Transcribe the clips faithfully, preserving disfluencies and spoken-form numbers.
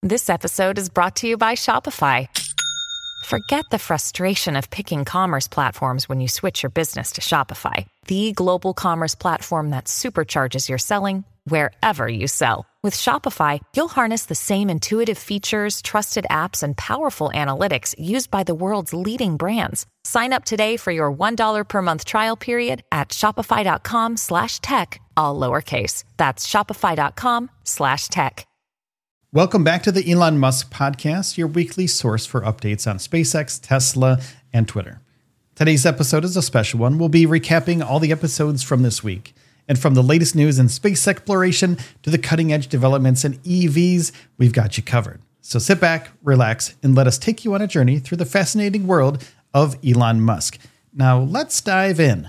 This episode is brought to you by Shopify. Forget the frustration of picking commerce platforms when you switch your business to Shopify, the global commerce platform that supercharges your selling wherever you sell. With Shopify, you'll harness the same intuitive features, trusted apps, and powerful analytics used by the world's leading brands. Sign up today for your one dollar per month trial period at shopify.com slash tech, all lowercase. That's shopify.com slash tech. Welcome back to the Elon Musk Podcast, your weekly source for updates on SpaceX, Tesla, and Twitter. Today's episode is a special one. We'll be recapping all the episodes from this week. And from the latest news in space exploration to the cutting-edge developments in E Vs, we've got you covered. So sit back, relax, and let us take you on a journey through the fascinating world of Elon Musk. Now, let's dive in.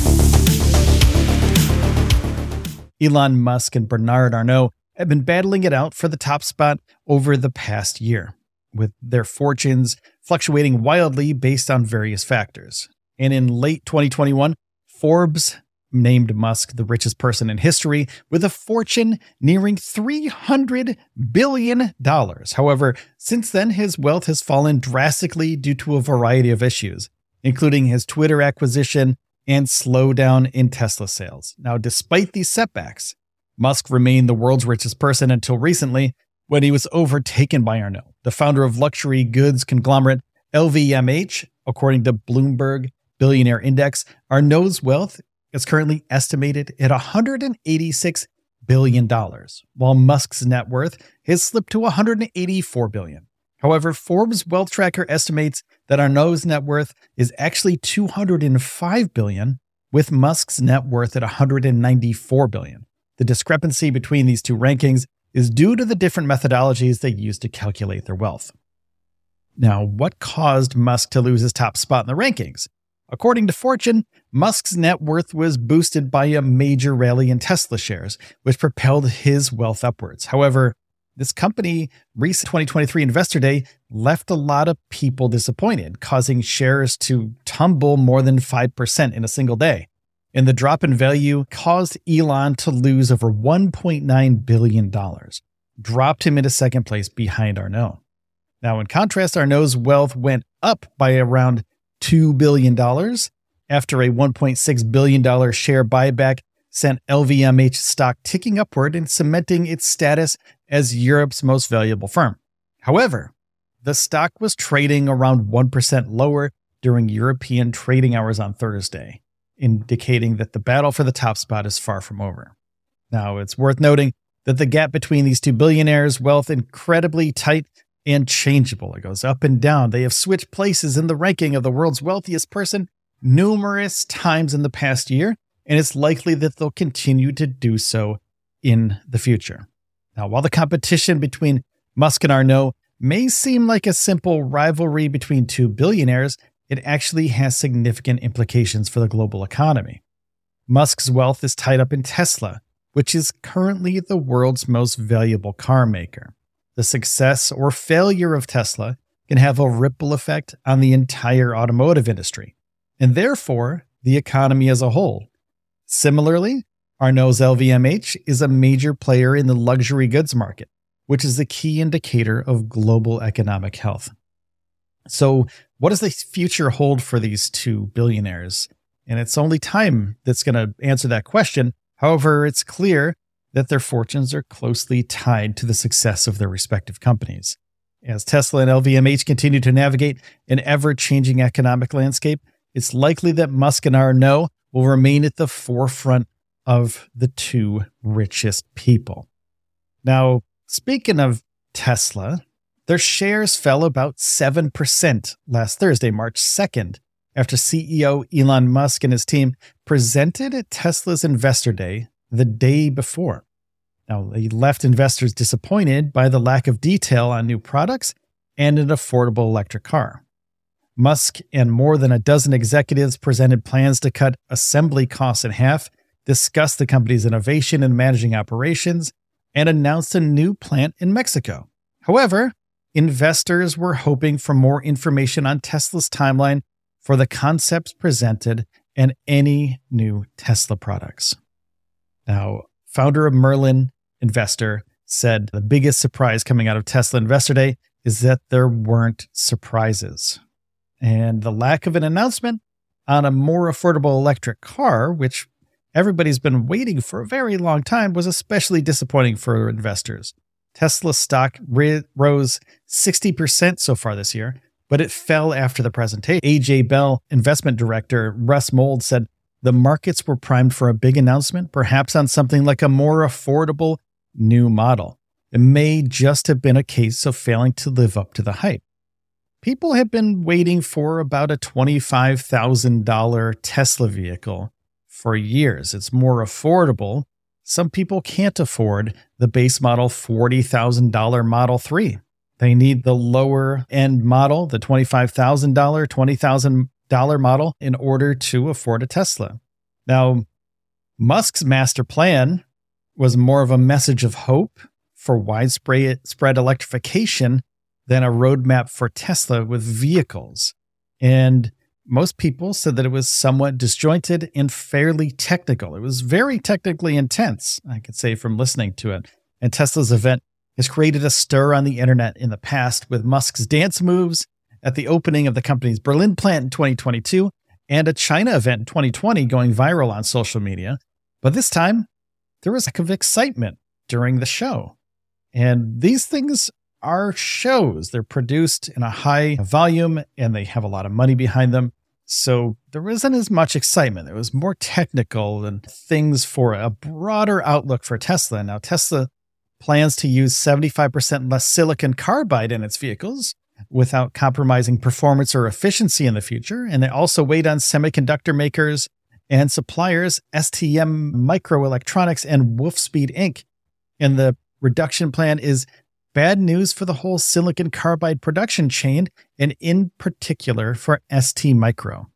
Elon Musk and Bernard Arnault have been battling it out for the top spot over the past year, with their fortunes fluctuating wildly based on various factors. And in late twenty twenty-one, Forbes named Musk the richest person in history with a fortune nearing three hundred billion dollars. However, since then, his wealth has fallen drastically due to a variety of issues, including his Twitter acquisition and slowdown in Tesla sales. Now, despite these setbacks, Musk remained the world's richest person until recently, when he was overtaken by Arnault, the founder of luxury goods conglomerate L V M H. According to Bloomberg Billionaire Index, Arnault's wealth is currently estimated at one hundred eighty-six billion dollars, while Musk's net worth has slipped to one hundred eighty-four billion dollars. However, Forbes Wealth Tracker estimates that Arnault's net worth is actually two hundred five billion dollars, with Musk's net worth at one hundred ninety-four billion dollars. The discrepancy between these two rankings is due to the different methodologies they use to calculate their wealth. Now, what caused Musk to lose his top spot in the rankings? According to Fortune, Musk's net worth was boosted by a major rally in Tesla shares, which propelled his wealth upwards. However, this company recent twenty twenty-three Investor Day left a lot of people disappointed, causing shares to tumble more than five percent in a single day. And the drop in value caused Elon to lose over one point nine billion dollars, dropped him into second place behind Arnault. Now, in contrast, Arnault's wealth went up by around two billion dollars after a one point six billion dollars share buyback sent L V M H stock ticking upward and cementing its status as Europe's most valuable firm. However, the stock was trading around one percent lower during European trading hours on Thursday, indicating that the battle for the top spot is far from over. Now, it's worth noting that the gap between these two billionaires' wealth is incredibly tight and changeable. It goes up and down. They have switched places in the ranking of the world's wealthiest person numerous times in the past year, and it's likely that they'll continue to do so in the future. Now, while the competition between Musk and Arnault may seem like a simple rivalry between two billionaires, it actually has significant implications for the global economy. Musk's wealth is tied up in Tesla, which is currently the world's most valuable car maker. The success or failure of Tesla can have a ripple effect on the entire automotive industry, and therefore the economy as a whole. Similarly, Arnault's L V M H is a major player in the luxury goods market, which is a key indicator of global economic health. So, what does the future hold for these two billionaires? And it's only time that's going to answer that question. However, it's clear that their fortunes are closely tied to the success of their respective companies. As Tesla and L V M H continue to navigate an ever-changing economic landscape, it's likely that Musk and Arnault will remain at the forefront of the two richest people. Now, speaking of Tesla, their shares fell about seven percent last Thursday, March second, after C E O Elon Musk and his team presented at Tesla's Investor Day the day before. Now, they left investors disappointed by the lack of detail on new products and an affordable electric car. Musk and more than a dozen executives presented plans to cut assembly costs in half, discussed the company's innovation and managing operations, and announced a new plant in Mexico. However, investors were hoping for more information on Tesla's timeline for the concepts presented and any new Tesla products. Now, founder of Merlin investor said the biggest surprise coming out of Tesla Investor Day is that there weren't surprises. And the lack of an announcement on a more affordable electric car, which everybody's been waiting for a very long time, was especially disappointing for investors. Tesla stock ri- rose sixty percent so far this year, but it fell after the presentation. A J Bell investment director Russ Mould said the markets were primed for a big announcement, perhaps on something like a more affordable new model. It may just have been a case of failing to live up to the hype. People have been waiting for about a twenty-five thousand dollars Tesla vehicle for years. It's more affordable. Some people can't afford the base model forty thousand dollars Model three. They need the lower end model, the twenty-five thousand dollars, twenty thousand dollars model, in order to afford a Tesla. Now, Musk's master plan was more of a message of hope for widespread spread electrification than a roadmap for Tesla with vehicles. And most people said that it was somewhat disjointed and fairly technical. It was very technically intense, I could say, from listening to it. And Tesla's event has created a stir on the internet in the past, with Musk's dance moves at the opening of the company's Berlin plant in twenty twenty-two and a China event in twenty twenty going viral on social media. But this time, there was a lack of excitement during the show. And these things are shows. They're produced in a high volume and they have a lot of money behind them. So there isn't as much excitement. It was more technical and things for a broader outlook for Tesla. Now, Tesla plans to use seventy-five percent less silicon carbide in its vehicles without compromising performance or efficiency in the future. And they also weighed on semiconductor makers and suppliers S T M Microelectronics and Wolfspeed Incorporated. And the reduction plan is bad news for the whole silicon carbide production chain, and in particular for S T Micro.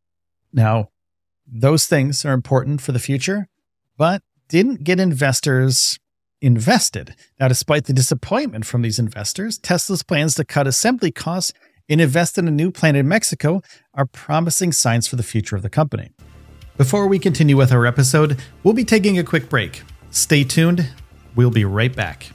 Now, those things are important for the future, but didn't get investors invested. Now, despite the disappointment from these investors, Tesla's plans to cut assembly costs and invest in a new plant in Mexico are promising signs for the future of the company. Before we continue with our episode, we'll be taking a quick break. Stay tuned. We'll be right back.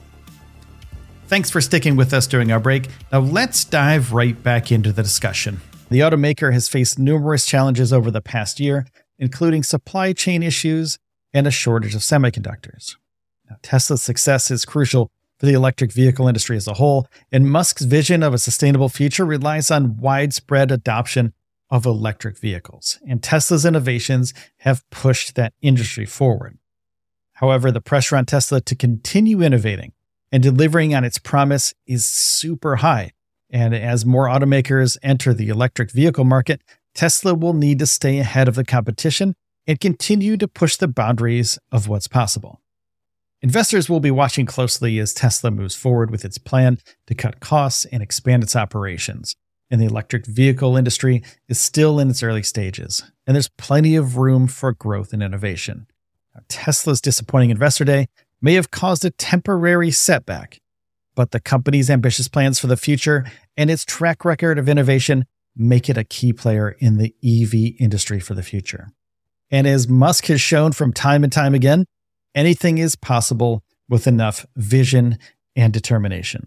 Thanks for sticking with us during our break. Now let's dive right back into the discussion. The automaker has faced numerous challenges over the past year, including supply chain issues and a shortage of semiconductors. Now, Tesla's success is crucial for the electric vehicle industry as a whole, and Musk's vision of a sustainable future relies on widespread adoption of electric vehicles, and Tesla's innovations have pushed that industry forward. However, the pressure on Tesla to continue innovating and delivering on its promise is super high. And as more automakers enter the electric vehicle market, Tesla will need to stay ahead of the competition and continue to push the boundaries of what's possible. Investors will be watching closely as Tesla moves forward with its plan to cut costs and expand its operations. And the electric vehicle industry is still in its early stages, and there's plenty of room for growth and innovation. Now, Tesla's disappointing Investor Day may have caused a temporary setback, but the company's ambitious plans for the future and its track record of innovation make it a key player in the E V industry for the future. And as Musk has shown from time and time again, anything is possible with enough vision and determination.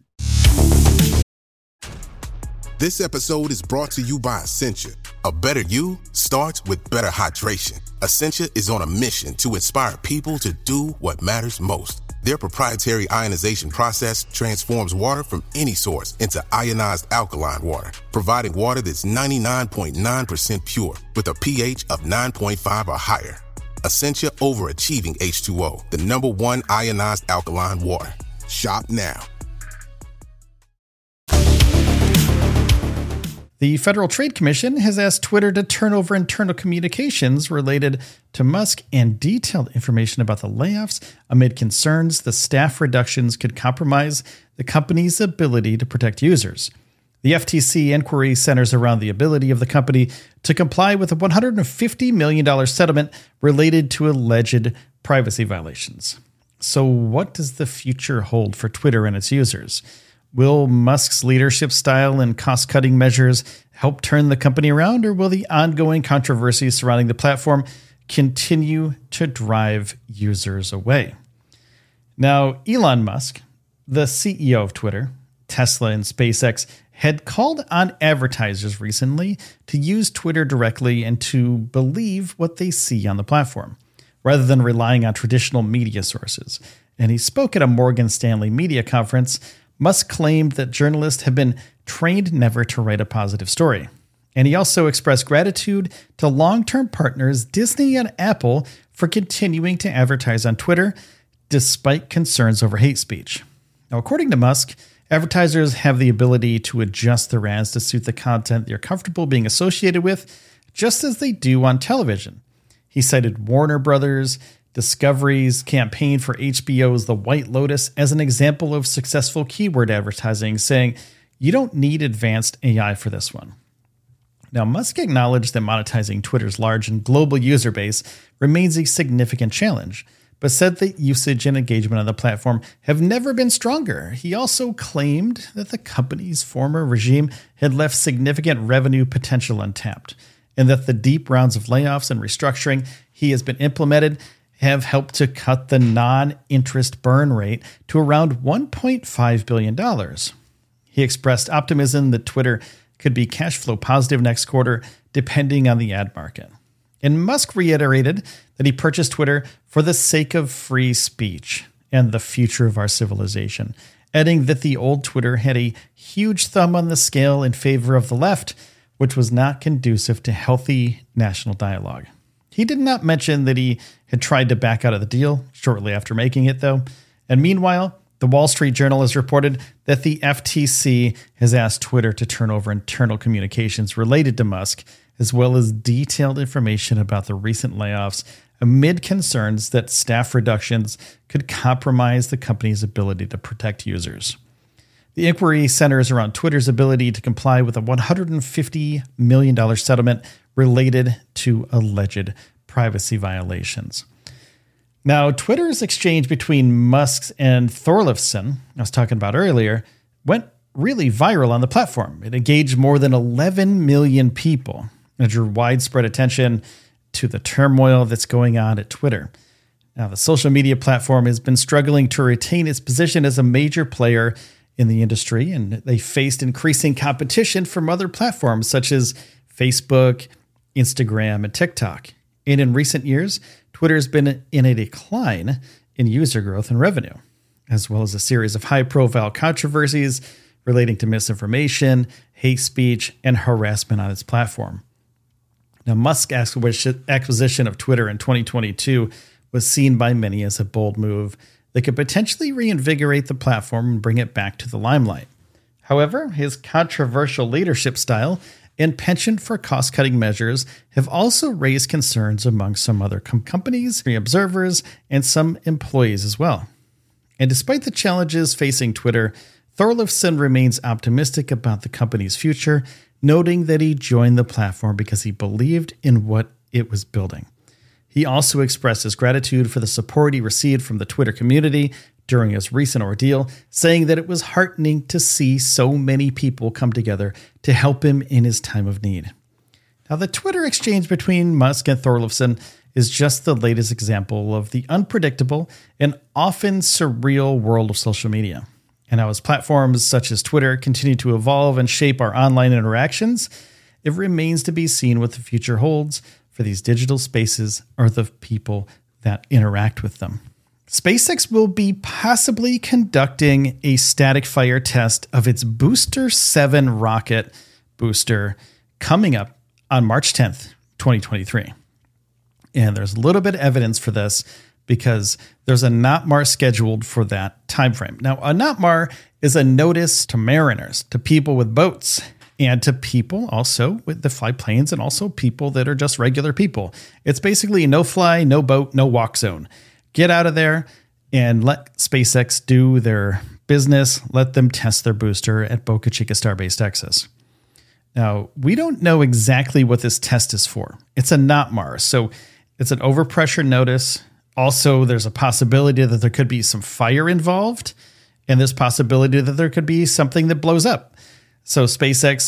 This episode is brought to you by Essentia. A better you starts with better hydration. Essentia is on a mission to inspire people to do what matters most. Their proprietary ionization process transforms water from any source into ionized alkaline water, providing water that's ninety-nine point nine percent pure with a pH of nine point five or higher. Essentia Overachieving H two O, the number one ionized alkaline water. Shop now. The Federal Trade Commission has asked Twitter to turn over internal communications related to Musk and detailed information about the layoffs amid concerns the staff reductions could compromise the company's ability to protect users. The F T C inquiry centers around the ability of the company to comply with a one hundred fifty million dollars settlement related to alleged privacy violations. So what does the future hold for Twitter and its users? Will Musk's leadership style and cost-cutting measures help turn the company around, or will the ongoing controversy surrounding the platform continue to drive users away? Now, Elon Musk The C E O of Twitter, Tesla, and SpaceX had called on advertisers recently to use Twitter directly and to believe what they see on the platform, rather than relying on traditional media sources. And he spoke at a Morgan Stanley media conference. Musk claimed that journalists have been trained never to write a positive story. And he also expressed gratitude to long-term partners Disney and Apple for continuing to advertise on Twitter, despite concerns over hate speech. Now, according to Musk, advertisers have the ability to adjust their ads to suit the content they're comfortable being associated with, just as they do on television. He cited Warner Brothers, Discovery's campaign for H B O's The White Lotus as an example of successful keyword advertising, saying, "You don't need advanced A I for this one." Now, Musk acknowledged that monetizing Twitter's large and global user base remains a significant challenge, but said that usage and engagement on the platform have never been stronger. He also claimed that the company's former regime had left significant revenue potential untapped, and that the deep rounds of layoffs and restructuring he has been implemented have helped to cut the non-interest burn rate to around one point five billion dollars. He expressed optimism that Twitter could be cash flow positive next quarter, depending on the ad market. And Musk reiterated that he purchased Twitter for the sake of free speech and the future of our civilization, adding that the old Twitter had a huge thumb on the scale in favor of the left, which was not conducive to healthy national dialogue. He did not mention that he had tried to back out of the deal shortly after making it, though. And meanwhile, the Wall Street Journal has reported that the F T C has asked Twitter to turn over internal communications related to Musk, as well as detailed information about the recent layoffs, amid concerns that staff reductions could compromise the company's ability to protect users. The inquiry centers around Twitter's ability to comply with a one hundred fifty million dollars settlement related to alleged privacy violations. Now, Twitter's exchange between Musk and Thorleifson, I was talking about earlier, went really viral on the platform. It engaged more than eleven million people and drew widespread attention to the turmoil that's going on at Twitter. Now, the social media platform has been struggling to retain its position as a major player in the industry, and they faced increasing competition from other platforms such as Facebook, Instagram, and TikTok. And in recent years, Twitter has been in a decline in user growth and revenue, as well as a series of high-profile controversies relating to misinformation, hate speech, and harassment on its platform. Now, Musk's acquisition of Twitter in twenty twenty-two was seen by many as a bold move that could potentially reinvigorate the platform and bring it back to the limelight. However, his controversial leadership style and penchant for cost-cutting measures have also raised concerns among some other com- companies, observers, and some employees as well. And despite the challenges facing Twitter, Thorleifson remains optimistic about the company's future, noting that he joined the platform because he believed in what it was building. He also expressed his gratitude for the support he received from the Twitter community during his recent ordeal, saying that it was heartening to see so many people come together to help him in his time of need. Now, the Twitter exchange between Musk and Thorleifson is just the latest example of the unpredictable and often surreal world of social media. And how as platforms such as Twitter continue to evolve and shape our online interactions, it remains to be seen what the future holds for these digital spaces or the people that interact with them. SpaceX will be possibly conducting a static fire test of its Booster seven rocket booster coming up on March tenth, twenty twenty-three. And there's a little bit of evidence for this because there's a NOTMAR scheduled for that timeframe. Now, a NOTMAR is a notice to mariners, to people with boats, and to people also with the fly planes, and also people that are just regular people. It's basically no fly, no boat, no walk zone. Get out of there and let SpaceX do their business. Let them test their booster at Boca Chica Starbase, Texas. Now, we don't know exactly what this test is for. It's a NOTMAR, so it's an overpressure notice. Also, there's a possibility that there could be some fire involved, and there's possibility that there could be something that blows up. So SpaceX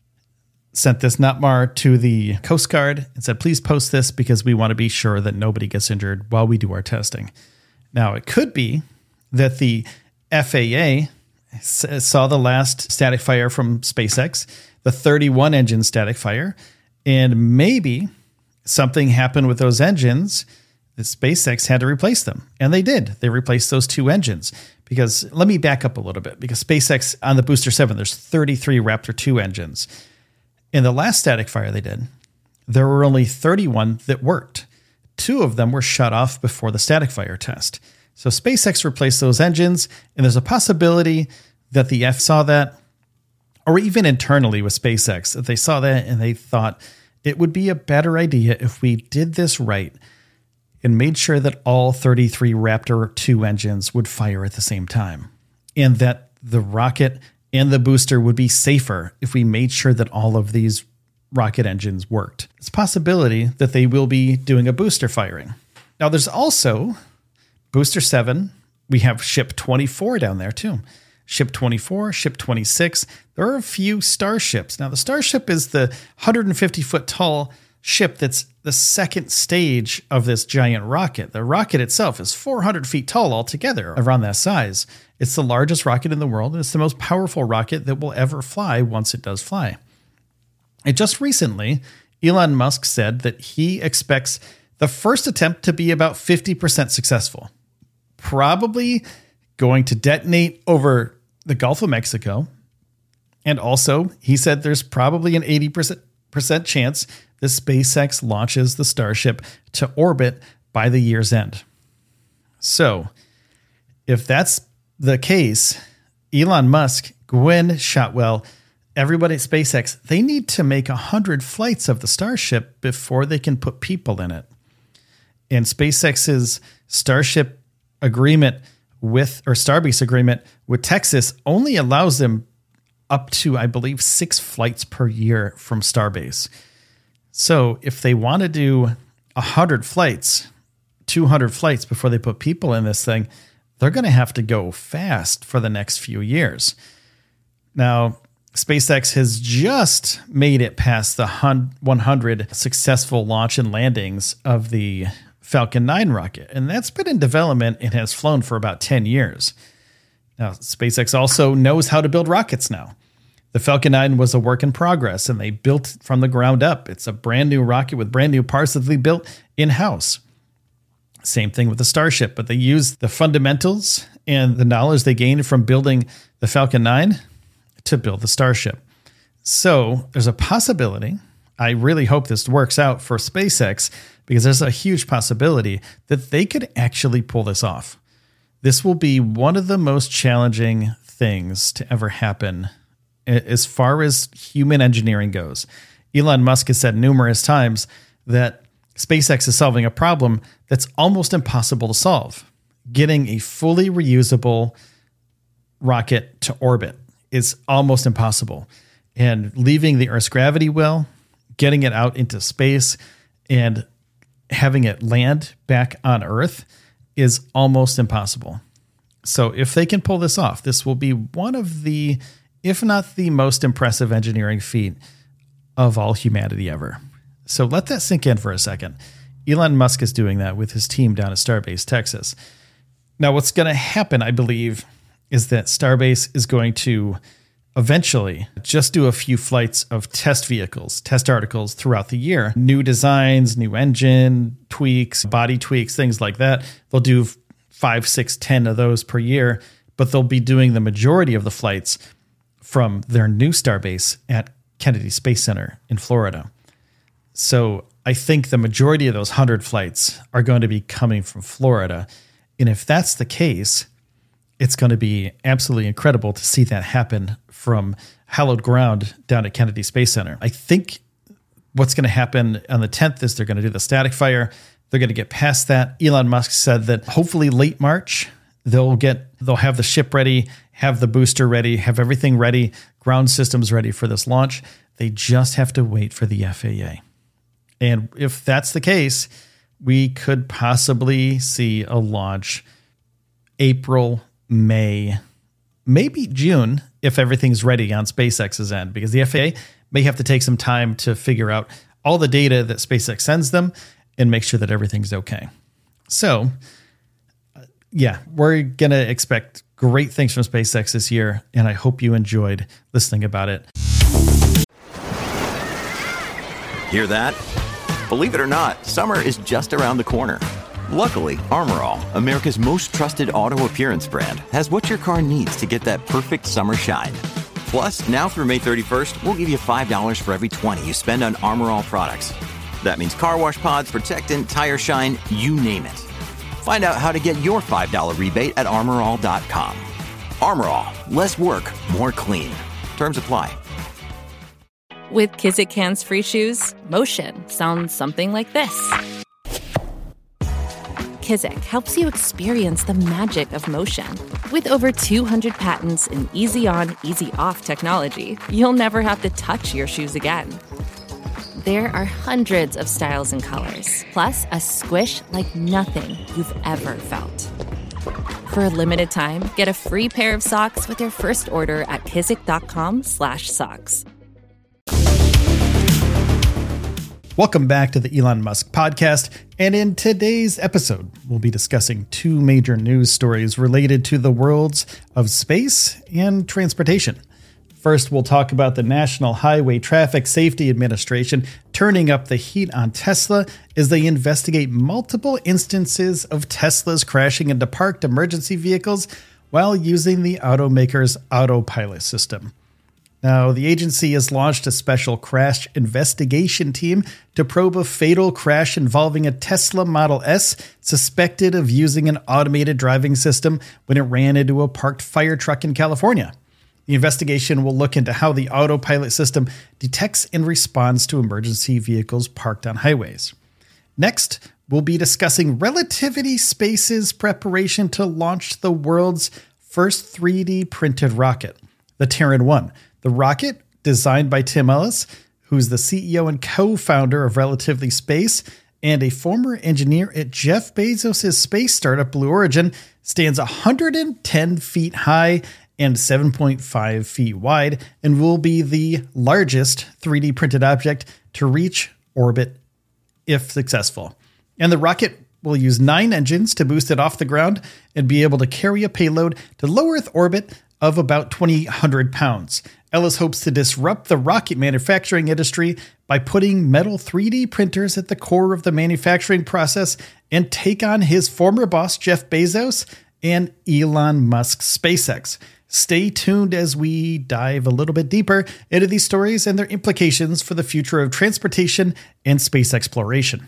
sent this NOTMAR to the Coast Guard and said, please post this because we want to be sure that nobody gets injured while we do our testing. Now, it could be that the F A A saw the last static fire from SpaceX, the thirty-one engine static fire, and maybe something happened with those engines that SpaceX had to replace them. And they did. They replaced those two engines. Because let me back up a little bit, because SpaceX on the Booster seven, there's thirty-three Raptor two engines. In the last static fire they did, there were only thirty-one that worked. Two of them were shut off before the static fire test. So SpaceX replaced those engines, and there's a possibility that the F saw that, or even internally with SpaceX, that they saw that and they thought it would be a better idea if we did this right and made sure that all thirty-three Raptor two engines would fire at the same time, and that the rocket and the booster would be safer if we made sure that all of these rocket engines worked. It's a possibility that they will be doing a booster firing. Now, there's also Booster seven. We have Ship twenty-four down there too. Ship twenty-four, Ship twenty-six. There are a few Starships. Now, the Starship is the one hundred fifty foot tall ship that's the second stage of this giant rocket. The rocket itself is four hundred feet tall altogether, around that size. It's the largest rocket in the world, and it's the most powerful rocket that will ever fly once it does fly. And just recently, Elon Musk said that he expects the first attempt to be about fifty percent successful. Probably going to detonate over the Gulf of Mexico. And also, he said there's probably an eighty percent chance that SpaceX launches the Starship to orbit by the year's end. So, if that's the case, Elon Musk, Gwynne Shotwell, everybody at SpaceX, they need to make one hundred flights of the Starship before they can put people in it. And SpaceX's Starship agreement with, or Starbase agreement with Texas only allows them up to, I believe, six flights per year from Starbase. So if they want to do one hundred flights, two hundred flights before they put people in this thing, they're going to have to go fast for the next few years. Now, SpaceX has just made it past the one hundred successful launch and landings of the Falcon nine rocket, and that's been in development and has flown for about ten years. Now, SpaceX also knows how to build rockets now. The Falcon nine was a work in progress, and they built from the ground up. It's a brand new rocket with brand new parts that they built in-house. Same thing with the Starship, but they used the fundamentals and the knowledge they gained from building the Falcon nine to build the Starship. So there's a possibility, I really hope this works out for SpaceX, because there's a huge possibility that they could actually pull this off. This will be one of the most challenging things to ever happen as far as human engineering goes. Elon Musk has said numerous times that SpaceX is solving a problem that's almost impossible to solve. Getting a fully reusable rocket to orbit is almost impossible. And leaving the Earth's gravity well, getting it out into space, and having it land back on Earth is almost impossible. So if they can pull this off, this will be one of the, if not the most impressive engineering feat of all humanity ever. So let that sink in for a second. Elon Musk is doing that with his team down at Starbase, Texas. Now, what's going to happen, I believe, is that Starbase is going to eventually just do a few flights of test vehicles, test articles throughout the year. New designs, new engine tweaks, body tweaks, things like that. They'll do five, six, ten of those per year, but they'll be doing the majority of the flights from their new Starbase at Kennedy Space Center in Florida. So I think the majority of those one hundred flights are going to be coming from Florida. And if that's the case, it's going to be absolutely incredible to see that happen from hallowed ground down at Kennedy Space Center. I think what's going to happen on the tenth is they're going to do the static fire. They're going to get past that. Elon Musk said that hopefully late March, they'll get, they'll have the ship ready, have the booster ready, have everything ready, ground systems ready for this launch. They just have to wait for the F A A. And if that's the case, we could possibly see a launch April, May, maybe June, if everything's ready on SpaceX's end, because the F A A may have to take some time to figure out all the data that SpaceX sends them and make sure that everything's okay. So, yeah, we're going to expect great things from SpaceX this year, and I hope you enjoyed listening about it. Hear that? Believe it or not, summer is just around the corner. Luckily, Armor All, America's most trusted auto appearance brand, has what your car needs to get that perfect summer shine. Plus, now through May thirty-first, we'll give you five dollars for every twenty you spend on Armor All products. That means car wash pods, protectant, tire shine, you name it. Find out how to get your five dollars rebate at armor all dot com. Armor All, less work, more clean. Terms apply. With Kizik hands-free shoes, motion sounds something like this. Kizik helps you experience the magic of motion. With over two hundred patents and easy-on, easy-off technology, you'll never have to touch your shoes again. There are hundreds of styles and colors, plus a squish like nothing you've ever felt. For a limited time, get a free pair of socks with your first order at kizik.com slash socks. Welcome back to the Elon Musk podcast, and in today's episode, we'll be discussing two major news stories related to the worlds of space and transportation. First, we'll talk about the National Highway Traffic Safety Administration turning up the heat on Tesla as they investigate multiple instances of Teslas crashing into parked emergency vehicles while using the automaker's autopilot system. Now, the agency has launched a special crash investigation team to probe a fatal crash involving a Tesla Model S suspected of using an automated driving system when it ran into a parked fire truck in California. The investigation will look into how the autopilot system detects and responds to emergency vehicles parked on highways. Next, we'll be discussing Relativity Space's preparation to launch the world's first three D printed rocket, the Terran one. The rocket, designed by Tim Ellis, who's the C E O and co-founder of Relativity Space and a former engineer at Jeff Bezos' space startup Blue Origin, stands one hundred ten feet high and seven point five feet wide and will be the largest three D printed object to reach orbit if successful. And the rocket will use nine engines to boost it off the ground and be able to carry a payload to low Earth orbit of about twenty-eight hundred pounds. Ellis hopes to disrupt the rocket manufacturing industry by putting metal three D printers at the core of the manufacturing process and take on his former boss, Jeff Bezos, and Elon Musk's SpaceX. Stay tuned as we dive a little bit deeper into these stories and their implications for the future of transportation and space exploration.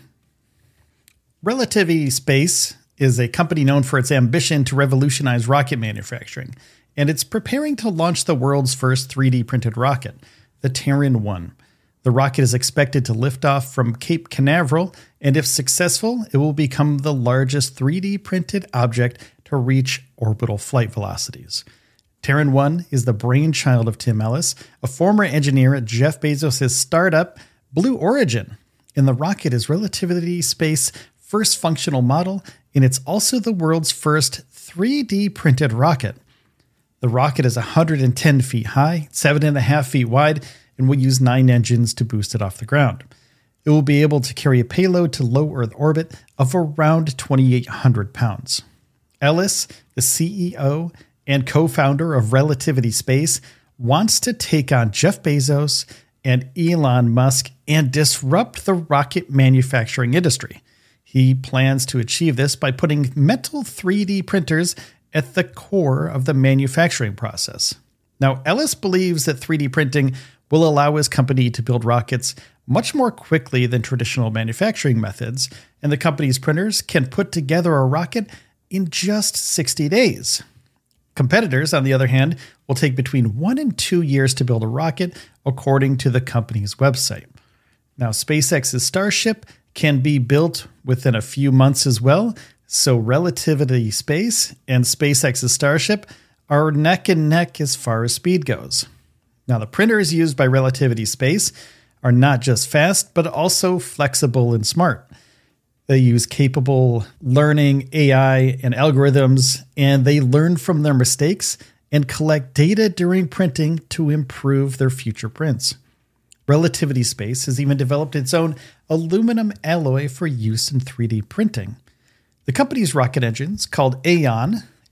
Relativity Space is a company known for its ambition to revolutionize rocket manufacturing, and it's preparing to launch the world's first three D printed rocket, the Terran one. The rocket is expected to lift off from Cape Canaveral, and if successful, it will become the largest three D printed object to reach orbital flight velocities. Terran one is the brainchild of Tim Ellis, a former engineer at Jeff Bezos' startup, Blue Origin, and the rocket is Relativity Space's first functional model, and it's also the world's first three D printed rocket. The rocket is one hundred ten feet high, seven and a half feet wide, and will use nine engines to boost it off the ground. It will be able to carry a payload to low Earth orbit of around twenty-eight hundred pounds. Ellis, the C E O and co-founder of Relativity Space, wants to take on Jeff Bezos and Elon Musk and disrupt the rocket manufacturing industry. He plans to achieve this by putting metal three D printers at the core of the manufacturing process. Now, Ellis believes that three D printing will allow his company to build rockets much more quickly than traditional manufacturing methods, and the company's printers can put together a rocket in just sixty days. Competitors, on the other hand, will take between one and two years to build a rocket, according to the company's website. Now, SpaceX's Starship can be built within a few months as well, so Relativity Space and SpaceX's Starship are neck and neck as far as speed goes. Now, the printers used by Relativity Space are not just fast, but also flexible and smart. They use capable learning, A I, and algorithms, and they learn from their mistakes and collect data during printing to improve their future prints. Relativity Space has even developed its own aluminum alloy for use in three D printing. The company's rocket engines, called Aeon,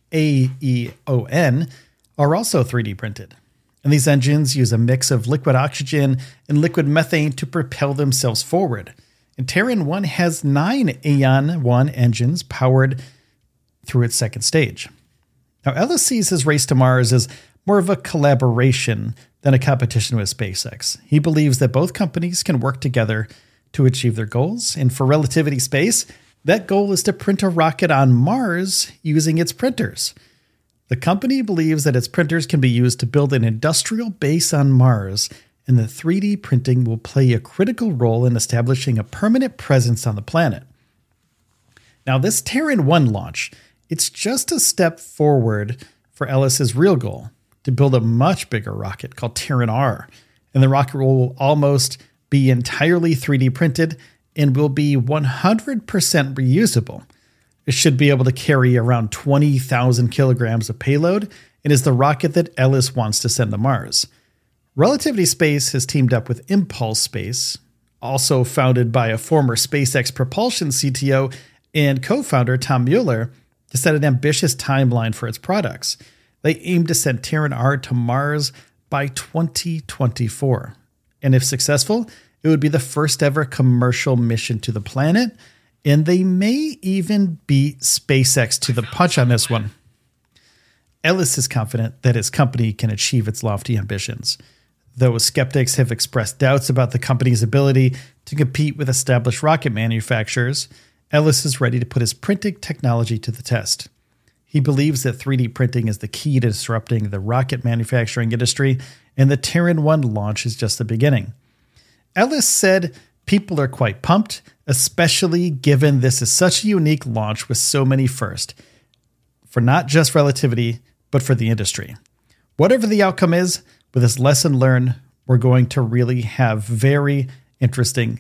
A E O N, are also three D printed. And these engines use a mix of liquid oxygen and liquid methane to propel themselves forward. And Terran one has nine Aeon one engines powered through its second stage. Now, Ellis sees his race to Mars as more of a collaboration than a competition with SpaceX. He believes that both companies can work together to achieve their goals. And for Relativity Space, that goal is to print a rocket on Mars using its printers. The company believes that its printers can be used to build an industrial base on Mars, and that three D printing will play a critical role in establishing a permanent presence on the planet. Now, this Terran one launch, it's just a step forward for Ellis's real goal, to build a much bigger rocket called Terran R. And the rocket will almost be entirely three D printed and will be one hundred percent reusable. It should be able to carry around twenty thousand kilograms of payload and is the rocket that Ellis wants to send to Mars. Relativity Space has teamed up with Impulse Space, also founded by a former SpaceX propulsion C T O and co-founder Tom Mueller, to set an ambitious timeline for its products. They aim to send Terran R to Mars by twenty twenty-four. And if successful, it would be the first ever commercial mission to the planet, and they may even beat SpaceX to the punch on this one. Ellis is confident that his company can achieve its lofty ambitions. Though skeptics have expressed doubts about the company's ability to compete with established rocket manufacturers, Ellis is ready to put his printing technology to the test. He believes that three D printing is the key to disrupting the rocket manufacturing industry, and the Terran one launch is just the beginning. Ellis said people are quite pumped, especially given this is such a unique launch with so many firsts, for not just Relativity, but for the industry. Whatever the outcome is, with this lesson learned, we're going to really have very interesting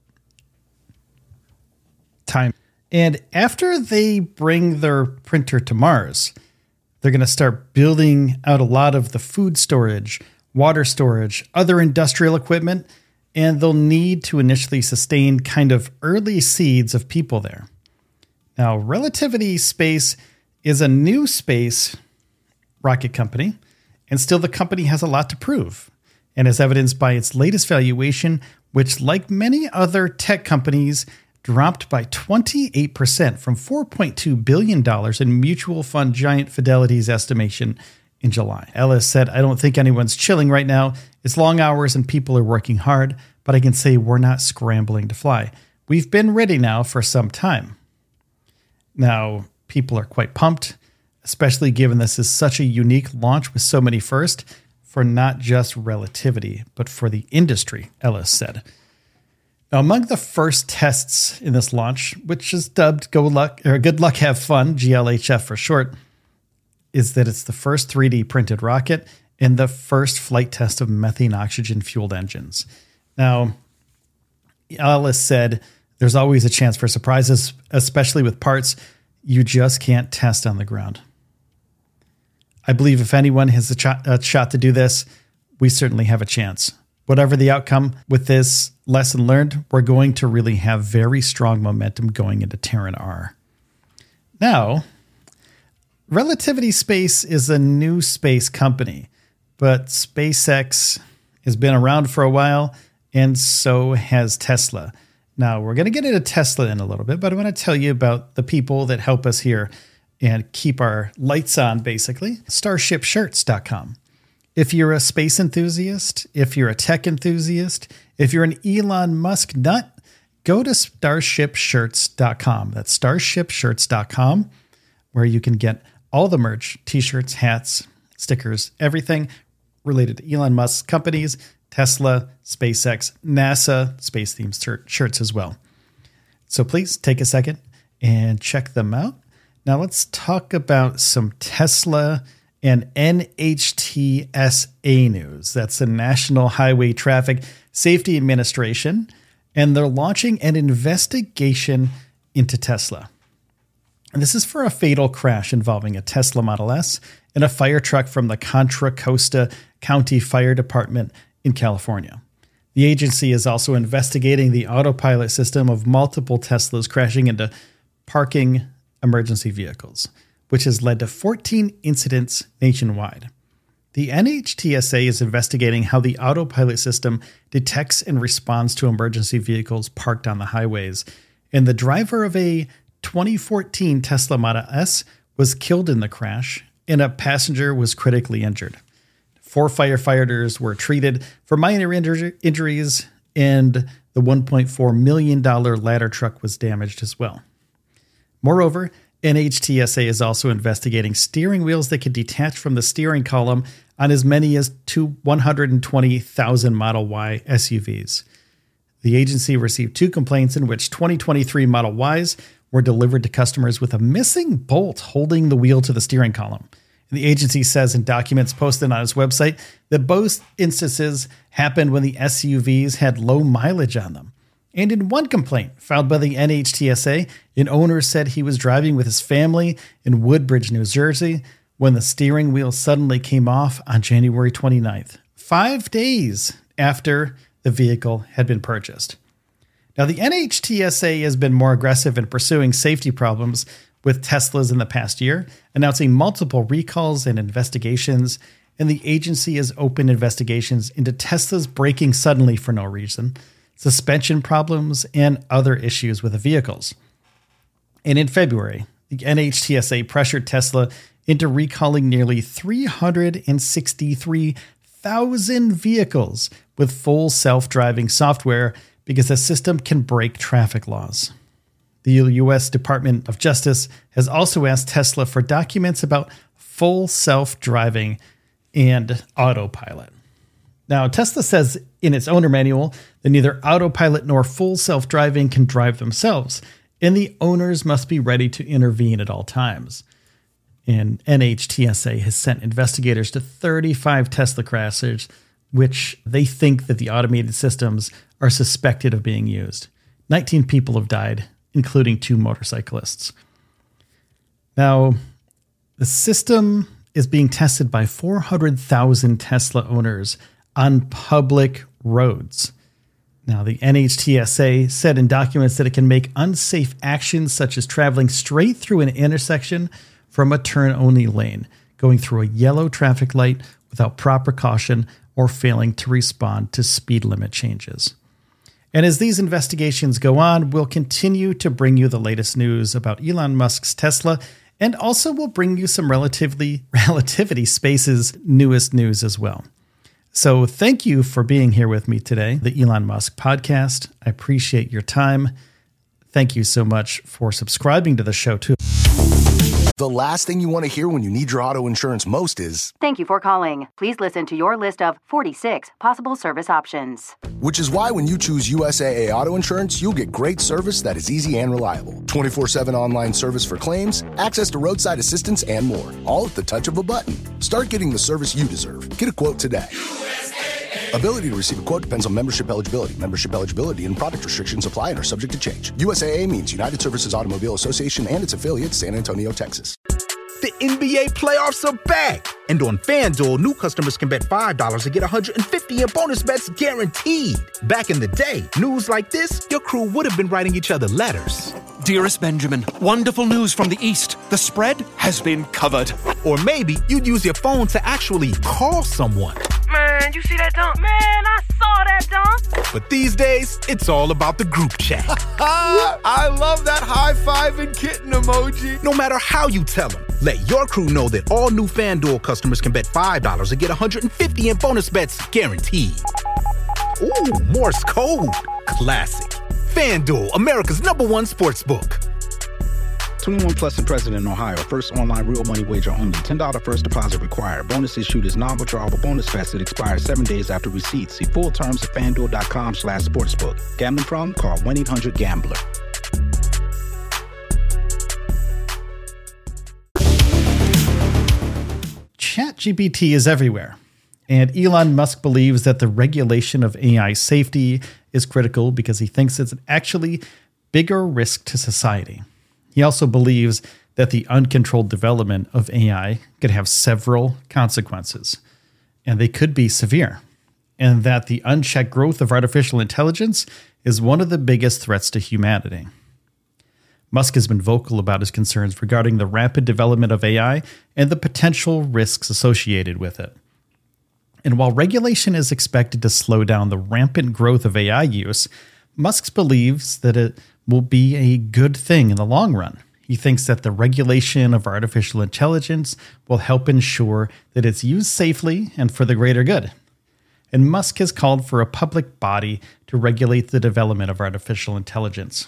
time. And after they bring their printer to Mars, they're going to start building out a lot of the food storage, water storage, other industrial equipment, and they'll need to initially sustain kind of early seeds of people there. Now, Relativity Space is a new space rocket company, and still the company has a lot to prove, and as evidenced by its latest valuation, which, like many other tech companies, dropped by twenty-eight percent from four point two billion dollars in mutual fund giant Fidelity's estimation in July. Ellis said, "I don't think anyone's chilling right now. It's long hours and people are working hard, but I can say we're not scrambling to fly. We've been ready now for some time." Now, people are quite pumped, especially given this is such a unique launch with so many firsts for not just Relativity, but for the industry, Ellis said. Now, among the first tests in this launch, which is dubbed Go Luck or Good Luck Have Fun, G L H F for short, is that it's the first three D printed rocket and the first flight test of methane oxygen fueled engines. Now, Ellis said there's always a chance for surprises, especially with parts you just can't test on the ground. I believe if anyone has a, ch- a shot to do this, we certainly have a chance. Whatever the outcome with this lesson learned, we're going to really have very strong momentum going into Terran R. Now, Relativity Space is a new space company, but SpaceX has been around for a while, and so has Tesla. Now, we're going to get into Tesla in a little bit, but I want to tell you about the people that help us here and keep our lights on, basically. Starship Shirts dot com. If you're a space enthusiast, if you're a tech enthusiast, if you're an Elon Musk nut, go to Starship Shirts dot com. That's Starship Shirts dot com, where you can get all the merch, t-shirts, hats, stickers, everything related to Elon Musk's companies, Tesla, SpaceX, NASA, space-themed shirts as well. So please take a second and check them out. Now let's talk about some Tesla and N H T S A news. That's the National Highway Traffic Safety Administration, and they're launching an investigation into Tesla. And this is for a fatal crash involving a Tesla Model S and a fire truck from the Contra Costa County Fire Department in California. The agency is also investigating the autopilot system of multiple Teslas crashing into parking emergency vehicles. which has led to fourteen incidents nationwide. The N H T S A is investigating how the autopilot system detects and responds to emergency vehicles parked on the highways, and the driver of a twenty fourteen Tesla Model S was killed in the crash, and a passenger was critically injured. Four firefighters were treated for minor injur- injuries, and the one point four million dollars ladder truck was damaged as well. Moreover, N H T S A is also investigating steering wheels that can detach from the steering column on as many as two one hundred twenty thousand Model Y S U Vs. The agency received two complaints in which twenty twenty-three Model Ys were delivered to customers with a missing bolt holding the wheel to the steering column. The agency says in documents posted on its website that both instances happened when the S U Vs had low mileage on them. And in one complaint filed by the N H T S A, an owner said he was driving with his family in Woodbridge, New Jersey, when the steering wheel suddenly came off on January twenty-ninth, five days after the vehicle had been purchased. Now, the N H T S A has been more aggressive in pursuing safety problems with Teslas in the past year, announcing multiple recalls and investigations, and the agency has opened investigations into Teslas braking suddenly for no reason, suspension problems, and other issues with the vehicles. And in February, the N H T S A pressured Tesla into recalling nearly three hundred sixty-three thousand vehicles with full self-driving software because the system can break traffic laws. The U S Department of Justice has also asked Tesla for documents about full self-driving and autopilot. Now, Tesla says in its owner manual that neither autopilot nor full self-driving can drive themselves, and the owners must be ready to intervene at all times. And N H T S A has sent investigators to thirty-five Tesla crashes, which they think that the automated systems are suspected of being used. nineteen people have died, including two motorcyclists. Now, the system is being tested by four hundred thousand Tesla owners on public roads. Now, the N H T S A said in documents that it can make unsafe actions such as traveling straight through an intersection from a turn-only lane, going through a yellow traffic light without proper caution, or failing to respond to speed limit changes. And as these investigations go on, we'll continue to bring you the latest news about Elon Musk's Tesla, and also we'll bring you some relatively Relativity Space's newest news as well. So thank you for being here with me today, the Elon Musk Podcast. I appreciate your time. Thank you so much for subscribing to the show, too. The last thing you want to hear when you need your auto insurance most is, "Thank you for calling. Please listen to your list of forty-six possible service options." Which is why when you choose U S A A Auto Insurance, you'll get great service that is easy and reliable. twenty-four seven online service for claims, access to roadside assistance, and more. All at the touch of a button. Start getting the service you deserve. Get a quote today. U S A A. Ability to receive a quote depends on membership eligibility. Membership eligibility and product restrictions apply and are subject to change. U S A A means United Services Automobile Association and its affiliates, San Antonio, Texas. The N B A playoffs are back. And on FanDuel, new customers can bet five dollars and get one hundred fifty in bonus bets guaranteed. Back in the day, news like this, your crew would have been writing each other letters. Dearest Benjamin, wonderful news from the East. The spread has been covered. Or maybe you'd use your phone to actually call someone. Man, you see that dunk? Man, I saw that dunk. But these days, it's all about the group chat. I love that high five and kitten emoji. No matter how you tell them, let your crew know that all new FanDuel customers can bet five dollars and get one hundred fifty in bonus bets guaranteed. Ooh, Morse code. Classic. FanDuel, America's number one sports book. twenty-one plus and present in Ohio. First online real money wager only. ten dollars first deposit required. Bonus issued is non-withdrawable bonus vest that expires seven days after receipt. See full terms at FanDuel.com slash sportsbook. Gambling problem? Call one eight hundred gambler. ChatGPT is everywhere, and Elon Musk believes that the regulation of A I safety is critical because he thinks it's an actually bigger risk to society. He also believes that the uncontrolled development of A I could have several consequences, and they could be severe, and that the unchecked growth of artificial intelligence is one of the biggest threats to humanity. Musk has been vocal about his concerns regarding the rapid development of A I and the potential risks associated with it. And while regulation is expected to slow down the rampant growth of A I use, Musk believes that it will be a good thing in the long run. He thinks that the regulation of artificial intelligence will help ensure that it's used safely and for the greater good. And Musk has called for a public body to regulate the development of artificial intelligence.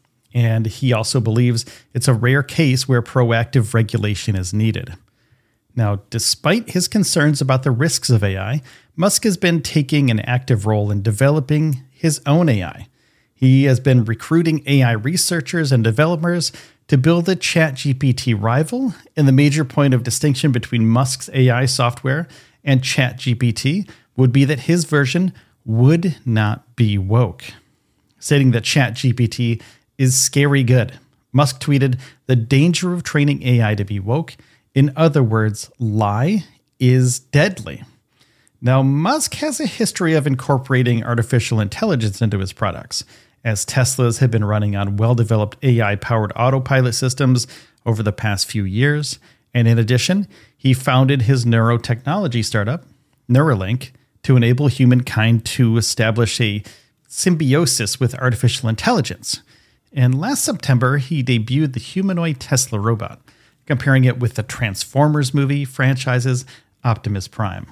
And he also believes it's a rare case where proactive regulation is needed. Now, despite his concerns about the risks of A I, Musk has been taking an active role in developing his own A I. He has been recruiting A I researchers and developers to build a ChatGPT rival, and the major point of distinction between Musk's A I software and ChatGPT would be that his version would not be woke. Stating that ChatGPT is scary good, Musk tweeted, "The danger of training A I to be woke, in other words, lie, is deadly." Now, Musk has a history of incorporating artificial intelligence into his products, as Teslas have been running on well-developed A I-powered autopilot systems over the past few years. And in addition, he founded his neurotechnology startup, Neuralink, to enable humankind to establish a symbiosis with artificial intelligence. And last September, he debuted the humanoid Tesla robot, comparing it with the Transformers movie franchise's Optimus Prime.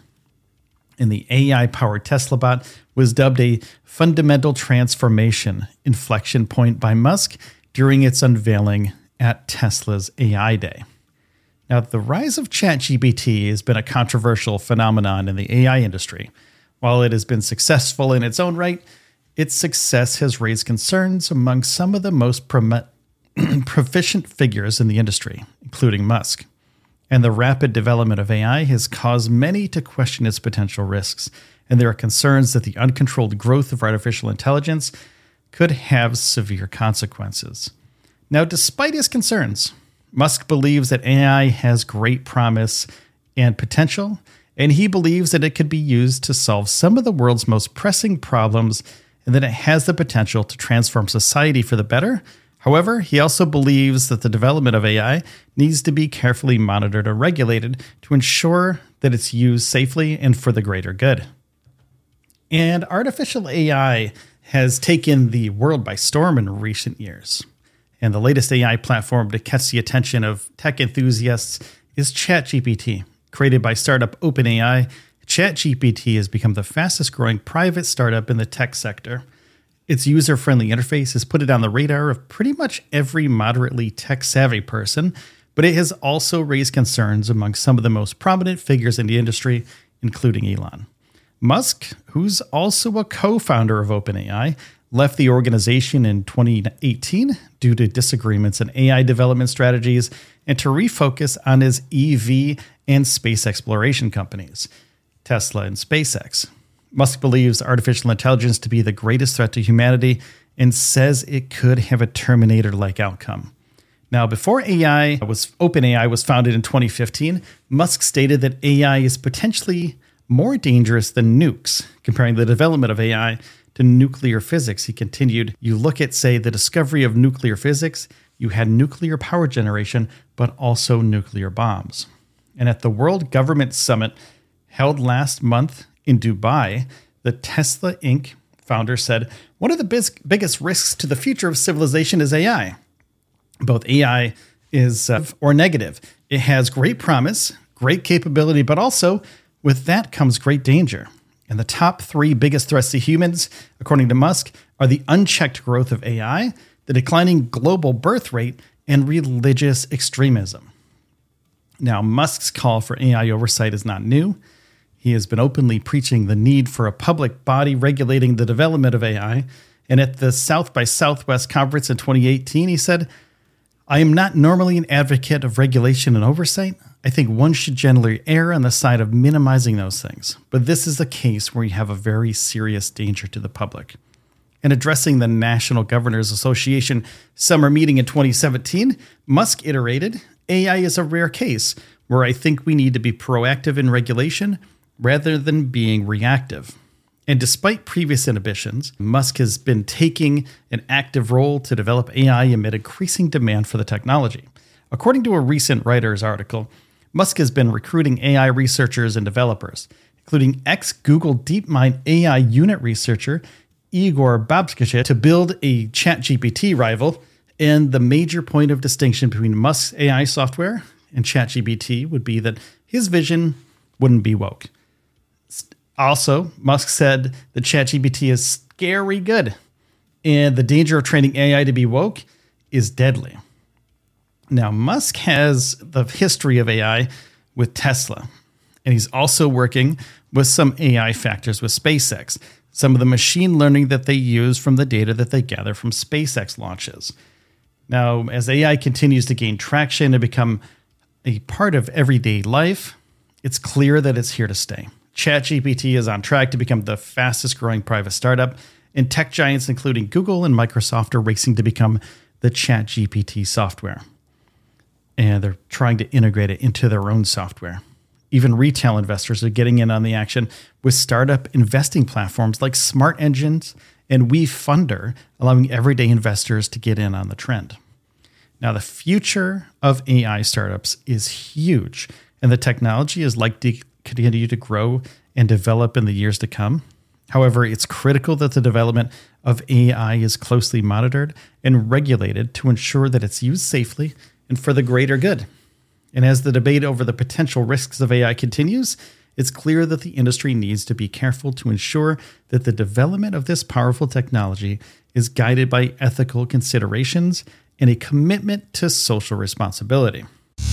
And the A I-powered Tesla bot was dubbed a fundamental transformation inflection point by Musk during its unveiling at Tesla's A I Day. Now, the rise of ChatGPT has been a controversial phenomenon in the A I industry. While it has been successful in its own right, its success has raised concerns among some of the most prom- proficient figures in the industry, including Musk. And the rapid development of A I has caused many to question its potential risks, and there are concerns that the uncontrolled growth of artificial intelligence could have severe consequences. Now, despite his concerns, Musk believes that A I has great promise and potential, and he believes that it could be used to solve some of the world's most pressing problems, and that it has the potential to transform society for the better. However, he also believes that the development of A I needs to be carefully monitored and regulated to ensure that it's used safely and for the greater good. And artificial A I has taken the world by storm in recent years. And the latest A I platform to catch the attention of tech enthusiasts is ChatGPT. Created by startup OpenAI, ChatGPT has become the fastest growing private startup in the tech sector. Its user-friendly interface has put it on the radar of pretty much every moderately tech-savvy person, but it has also raised concerns among some of the most prominent figures in the industry, including Elon. Musk, who's also a co-founder of OpenAI, left the organization in twenty eighteen due to disagreements in A I development strategies and to refocus on his E V and space exploration companies, Tesla and SpaceX. Musk believes artificial intelligence to be the greatest threat to humanity and says it could have a Terminator-like outcome. Now, before A I was OpenAI was founded in twenty fifteen, Musk stated that A I is potentially more dangerous than nukes, comparing the development of A I to nuclear physics. He continued, "You look at, say, the discovery of nuclear physics, you had nuclear power generation, but also nuclear bombs." And at the World Government Summit held last month in Dubai, the Tesla Incorporated founder said, "One of the biz- biggest risks to the future of civilization is A I. Both A I is uh, or negative. It has great promise, great capability, but also with that comes great danger. And the top three biggest threats to humans, according to Musk, are the unchecked growth of A I, the declining global birth rate, and religious extremism." Now, Musk's call for A I oversight is not new. He has been openly preaching the need for a public body regulating the development of A I. And at the South by Southwest conference in twenty eighteen, he said, "I am not normally an advocate of regulation and oversight. I think one should generally err on the side of minimizing those things. But this is a case where you have a very serious danger to the public." In addressing the National Governors Association summer meeting in twenty seventeen, Musk iterated, "A I is a rare case where I think we need to be proactive in regulation rather than being reactive." And despite previous inhibitions, Musk has been taking an active role to develop A I amid increasing demand for the technology. According to a recent Reuters article, Musk has been recruiting A I researchers and developers, including ex-Google DeepMind A I unit researcher Igor Babkashit, to build a ChatGPT rival. And the major point of distinction between Musk's A I software and ChatGPT would be that his vision wouldn't be woke. Also, Musk said that ChatGPT is scary good, and the danger of training A I to be woke is deadly. Now, Musk has the history of A I with Tesla, and he's also working with some A I factors with SpaceX, some of the machine learning that they use from the data that they gather from SpaceX launches. Now, as A I continues to gain traction and become a part of everyday life, it's clear that it's here to stay. ChatGPT is on track to become the fastest growing private startup, and tech giants including Google and Microsoft are racing to become the ChatGPT software. And they're trying to integrate it into their own software. Even retail investors are getting in on the action with startup investing platforms like Smart Engines and WeFunder, allowing everyday investors to get in on the trend. Now, the future of A I startups is huge, and the technology is likely to continue to grow and develop in the years to come. However, it's critical that the development of A I is closely monitored and regulated to ensure that it's used safely and for the greater good. And as the debate over the potential risks of A I continues, it's clear that the industry needs to be careful to ensure that the development of this powerful technology is guided by ethical considerations and a commitment to social responsibility.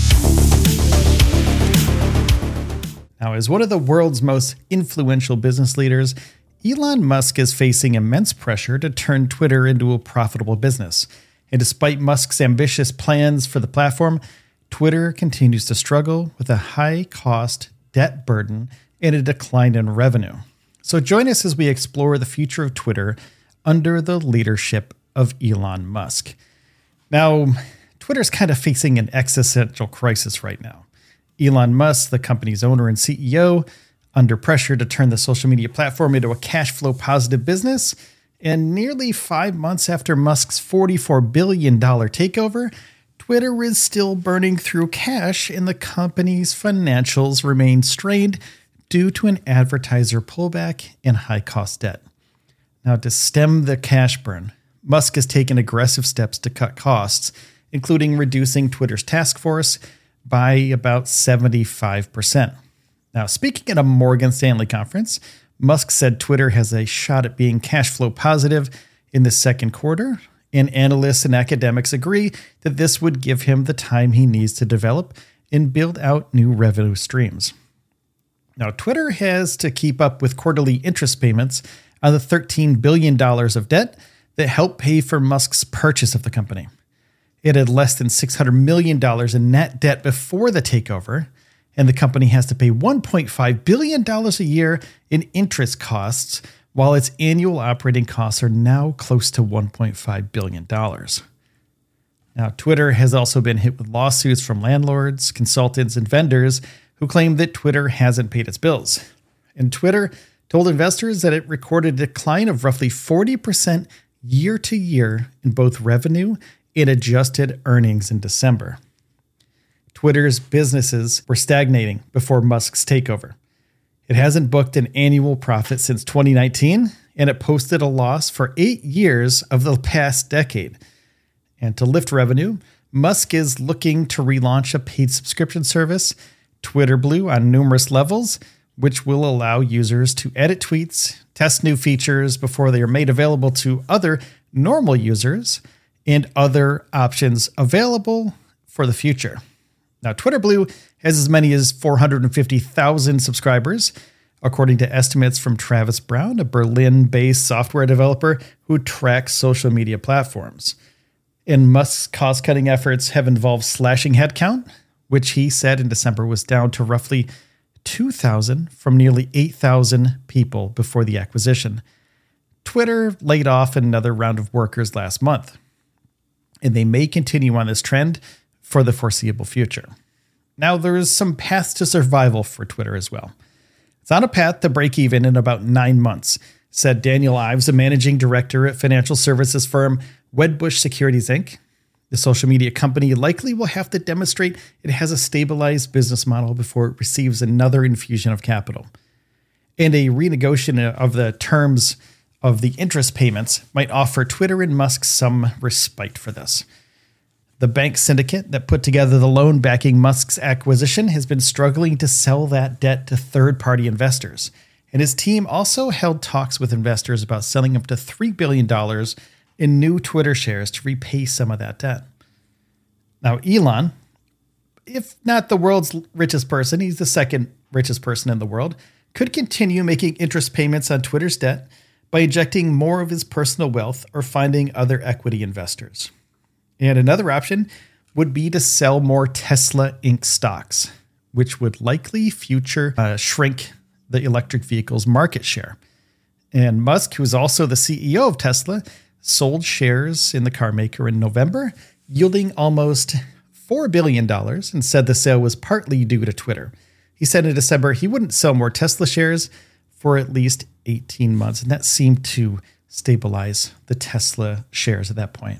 Now, as one of the world's most influential business leaders, Elon Musk is facing immense pressure to turn Twitter into a profitable business. And despite Musk's ambitious plans for the platform, Twitter continues to struggle with a high-cost debt burden and a decline in revenue. So join us as we explore the future of Twitter under the leadership of Elon Musk. Now, Twitter's kind of facing an existential crisis right now. Elon Musk, the company's owner and C E O, under pressure to turn the social media platform into a cash flow positive business. And nearly five months after Musk's forty-four billion dollars takeover, Twitter is still burning through cash, and the company's financials remain strained due to an advertiser pullback and high-cost debt. Now, to stem the cash burn, Musk has taken aggressive steps to cut costs, including reducing Twitter's task force by about seventy-five percent. Now, speaking at a Morgan Stanley conference, Musk said Twitter has a shot at being cash flow positive in the second quarter, and analysts and academics agree that this would give him the time he needs to develop and build out new revenue streams. Now, Twitter has to keep up with quarterly interest payments on the thirteen billion dollars of debt that helped pay for Musk's purchase of the company. It had less than six hundred million dollars in net debt before the takeover, and the company has to pay one point five billion dollars a year in interest costs, while its annual operating costs are now close to one point five billion dollars. Now, Twitter has also been hit with lawsuits from landlords, consultants, and vendors who claim that Twitter hasn't paid its bills. And Twitter told investors that it recorded a decline of roughly forty percent year to year in both revenue and adjusted earnings in December. Twitter's businesses were stagnating before Musk's takeover. It hasn't booked an annual profit since twenty nineteen, and it posted a loss for eight years of the past decade. And to lift revenue, Musk is looking to relaunch a paid subscription service, Twitter Blue, on numerous levels, which will allow users to edit tweets, test new features before they are made available to other normal users, and other options available for the future. Now, Twitter Blue has as many as four hundred fifty thousand subscribers, according to estimates from Travis Brown, a Berlin-based software developer who tracks social media platforms. And Musk's cost-cutting efforts have involved slashing headcount, which he said in December was down to roughly two thousand from nearly eight thousand people before the acquisition. Twitter laid off another round of workers last month, and they may continue on this trend for the foreseeable future. Now, there is some paths to survival for Twitter as well. It's on a path to break even in about nine months, said Daniel Ives, a managing director at financial services firm Wedbush Securities, Incorporated. The social media company likely will have to demonstrate it has a stabilized business model before it receives another infusion of capital. And a renegotiation of the terms of the interest payments might offer Twitter and Musk some respite for this. The bank syndicate that put together the loan backing Musk's acquisition has been struggling to sell that debt to third-party investors. And his team also held talks with investors about selling up to three billion dollars in new Twitter shares to repay some of that debt. Now, Elon, if not the world's richest person, he's the second richest person in the world, could continue making interest payments on Twitter's debt by injecting more of his personal wealth or finding other equity investors. And another option would be to sell more Tesla Incorporated stocks, which would likely future uh, shrink the electric vehicle's market share. And Musk, who's also the C E O of Tesla, sold shares in the car maker in November, yielding almost four billion dollars, and said the sale was partly due to Twitter. He said in December he wouldn't sell more Tesla shares for at least eighteen months, and that seemed to stabilize the Tesla shares at that point.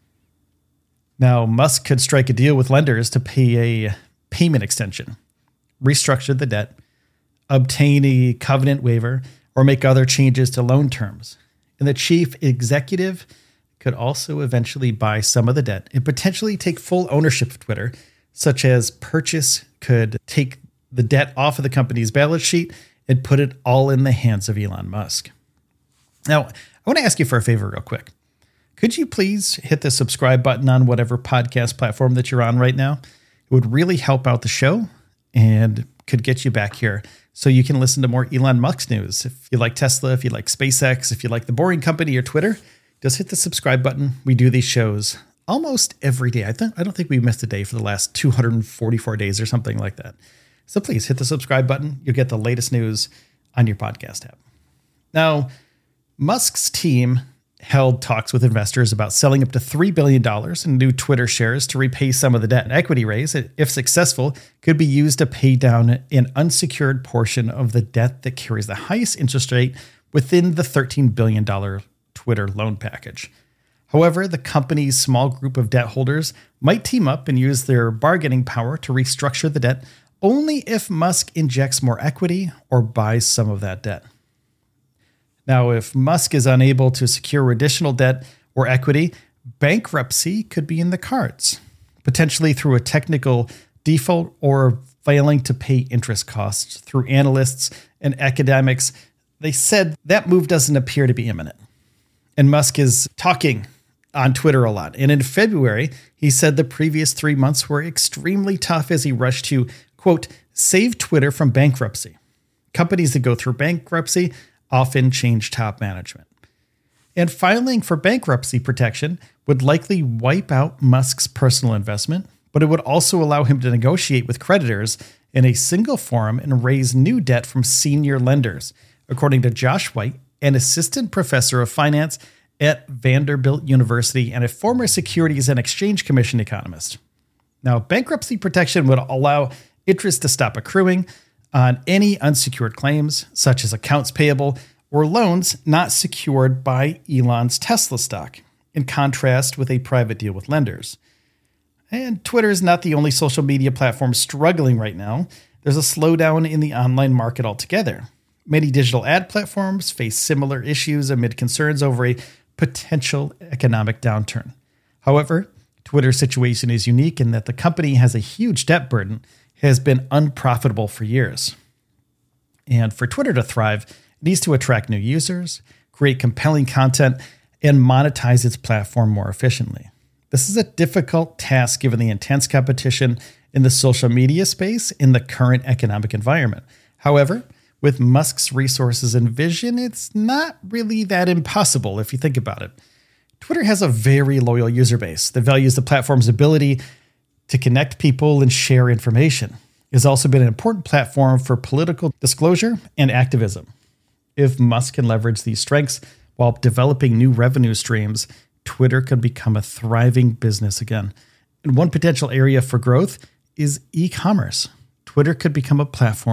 Now, Musk could strike a deal with lenders to pay a payment extension, restructure the debt, obtain a covenant waiver, or make other changes to loan terms. And the chief executive could also eventually buy some of the debt and potentially take full ownership of Twitter, such as purchase could take the debt off of the company's balance sheet and put it all in the hands of Elon Musk. Now, I want to ask you for a favor real quick. Could you please hit the subscribe button on whatever podcast platform that you're on right now? It would really help out the show and could get you back here so you can listen to more Elon Musk news. If you like Tesla, if you like SpaceX, if you like The Boring Company or Twitter, just hit the subscribe button. We do these shows almost every day. I, th- I don't think we missed a day for the last two hundred forty-four days or something like that. So please hit the subscribe button. You'll get the latest news on your podcast app. Now, Musk's team held talks with investors about selling up to three billion dollars in new Twitter shares to repay some of the debt. An equity raise, if successful, could be used to pay down an unsecured portion of the debt that carries the highest interest rate within the thirteen billion dollars Twitter loan package. However, the company's small group of debt holders might team up and use their bargaining power to restructure the debt only if Musk injects more equity or buys some of that debt. Now, if Musk is unable to secure additional debt or equity, bankruptcy could be in the cards, potentially through a technical default or failing to pay interest costs. Through analysts and academics, they said that move doesn't appear to be imminent. And Musk is talking on Twitter a lot. And in February, he said the previous three months were extremely tough as he rushed to, quote, save Twitter from bankruptcy. Companies that go through bankruptcy often change top management. And filing for bankruptcy protection would likely wipe out Musk's personal investment, but it would also allow him to negotiate with creditors in a single forum and raise new debt from senior lenders, according to Josh White, an assistant professor of finance at Vanderbilt University and a former Securities and Exchange Commission economist. Now, bankruptcy protection would allow interest to stop accruing on any unsecured claims, such as accounts payable or loans not secured by Elon's Tesla stock, in contrast with a private deal with lenders. And Twitter is not the only social media platform struggling right now. There's a slowdown in the online market altogether. Many digital ad platforms face similar issues amid concerns over a potential economic downturn. However, Twitter's situation is unique in that the company has a huge debt burden, has been unprofitable for years. And for Twitter to thrive, it needs to attract new users, create compelling content, and monetize its platform more efficiently. This is a difficult task given the intense competition in the social media space in the current economic environment. However, with Musk's resources and vision, it's not really that impossible if you think about it. Twitter has a very loyal user base that values the platform's ability to connect people and share information. It has also been an important platform for political disclosure and activism. If Musk can leverage these strengths while developing new revenue streams, Twitter could become a thriving business again. And one potential area for growth is e-commerce. Twitter could become a platform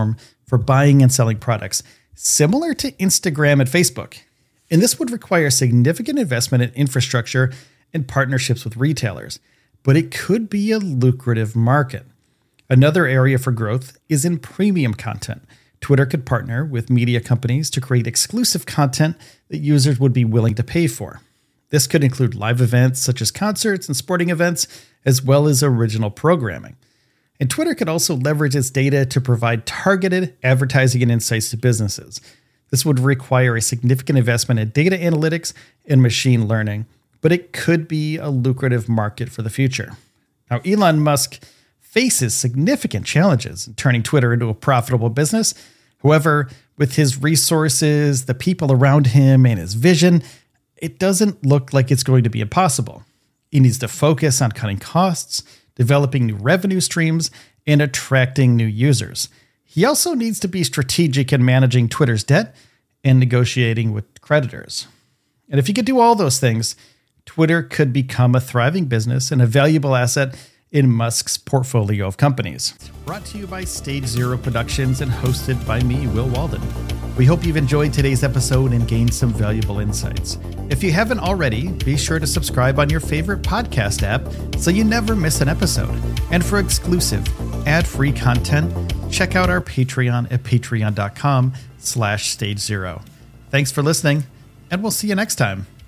for buying and selling products, similar to Instagram and Facebook. And this would require significant investment in infrastructure and partnerships with retailers, but it could be a lucrative market. Another area for growth is in premium content. Twitter could partner with media companies to create exclusive content that users would be willing to pay for. This could include live events such as concerts and sporting events, as well as original programming. And Twitter could also leverage its data to provide targeted advertising and insights to businesses. This would require a significant investment in data analytics and machine learning, but it could be a lucrative market for the future. Now, Elon Musk faces significant challenges in turning Twitter into a profitable business. However, with his resources, the people around him, and his vision, it doesn't look like it's going to be impossible. He needs to focus on cutting costs, developing new revenue streams, and attracting new users. He also needs to be strategic in managing Twitter's debt and negotiating with creditors. And if he could do all those things, Twitter could become a thriving business and a valuable asset in Musk's portfolio of companies. Brought to you by Stage Zero Productions and hosted by me, Will Walden. We hope you've enjoyed today's episode and gained some valuable insights. If you haven't already, be sure to subscribe on your favorite podcast app so you never miss an episode. And for exclusive, ad-free content, check out our Patreon at patreon.com slash stage zero. Thanks for listening, and we'll see you next time.